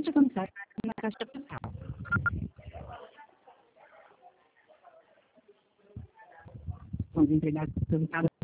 Pode começar na caixa postal. Os empregados perguntaram